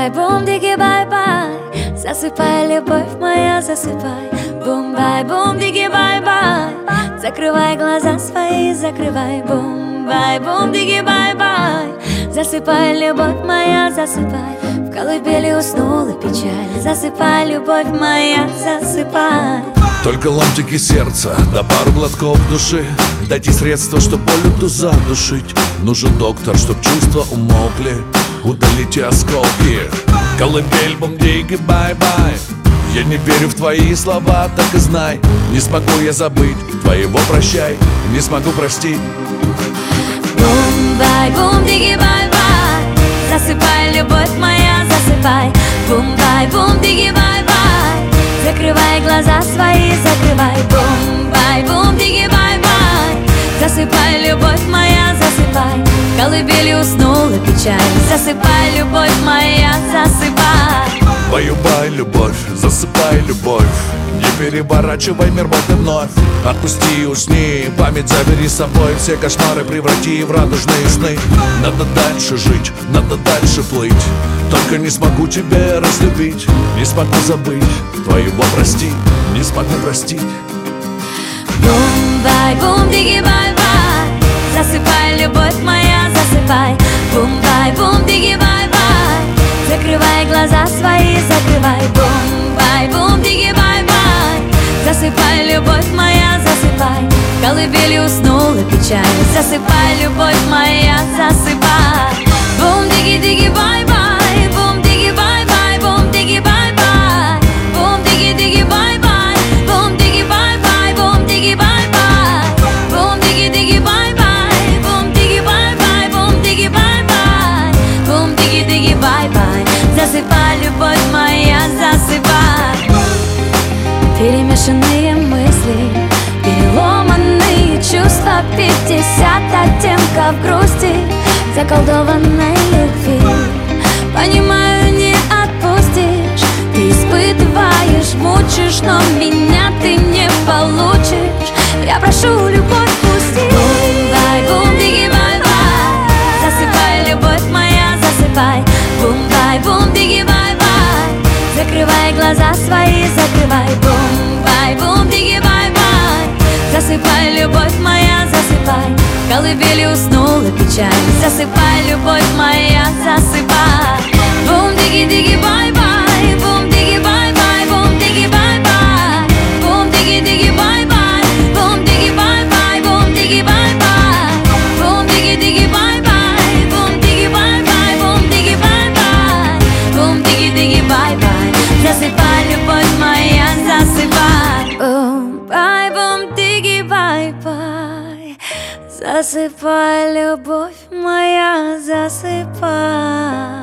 бум-бай-бум-диги бай-бай, засыпай, любовь моя, засыпай. Бум-бай-бум-диги бай-бай, закрывай глаза свои, закрывай. Бум-бай-бум-диги бай-бай, засыпай, любовь моя, засыпай. В колыбели уснула печаль, засыпай, любовь моя, засыпай. Только ломтики сердца, да пару глотков души. Дайте средства, чтоб боль эту задушить. Нужен доктор, чтоб чувства умолкли. Удалите осколки. Колыбель, бум-диги, бай-бай. Я не верю в твои слова, так и знай. Не смогу я забыть твоего прощай, не смогу простить. Бум-бай-бум-диги бай-бай, засыпай, любовь моя, засыпай. Бум-бай-бум-диги бай-бай, закрывай глаза свои, закрывай. Бум-бай-бум-диги бай-бай, засыпай, любовь моя, засыпай. В колыбели уснула печаль, засыпай, любовь моя, засыпай. Баю-бай, любовь, засыпай, любовь. Не переворачивай мир вот и вновь. Отпусти, усни, память забери с собой. Все кошмары преврати в радужные сны. Надо дальше жить, надо дальше плыть. Только не смогу тебя разлюбить, не смогу забыть твоего прости, не смогу простить. Бум-бай-бум-диги бай-бай, засыпай, любовь моя, засыпай. Бум-бай-бум-диги бай-бай, закрывай глаза свои, закрывай. Бум-бай-бум-диги бай-бай, засыпай, любовь моя, засыпай. В колыбели уснула печаль, засыпай, любовь моя, засыпай. Бум-диги-диги бай-бай, бум-диги бай-бай, бум-диги бай-бай. Бум-диги-диги бай-бай, бум-диги бай-бай, бум-диги бай-бай. Бум-диги-диги бай-бай, бум-диги бай-бай, бум-диги бай-бай. Бум-диги-диги бай-бай, засыпай, любовь моя, засыпай. Перемешанные мысли, переломанные чувства, 50 оттенков грусти, заколдованной любви. Понимаю, не отпустишь, ты испытываешь, мучишь, но меня ты не получишь. Я прошу, любовь, пусти. Бум-бай-бум-диги бай-бай, засыпай, любовь моя, засыпай. Бум-бай-бум-диги бай-бай, закрывай глаза свои, закрывай. Бум-бай-бум-диги бай-бай, засыпай, любовь моя, засыпай. В колыбели уснула печаль, засыпай, любовь моя, засыпай. Бум-диги-диги бай-бай, бум-диги бай-бай, бум-диги бай-бай. Бум-диги-диги бай-бай, бум-диги бай-бай, бум-диги бай-бай. Бум-диги-диги бай-бай, бум-диги бай-бай, бум-диги бай-бай. Бум-диги-диги бай-бай, засыпай, любовь моя, засыпай. Бум-бай-бум-диги бай-бай, засыпай, любовь моя, засыпай.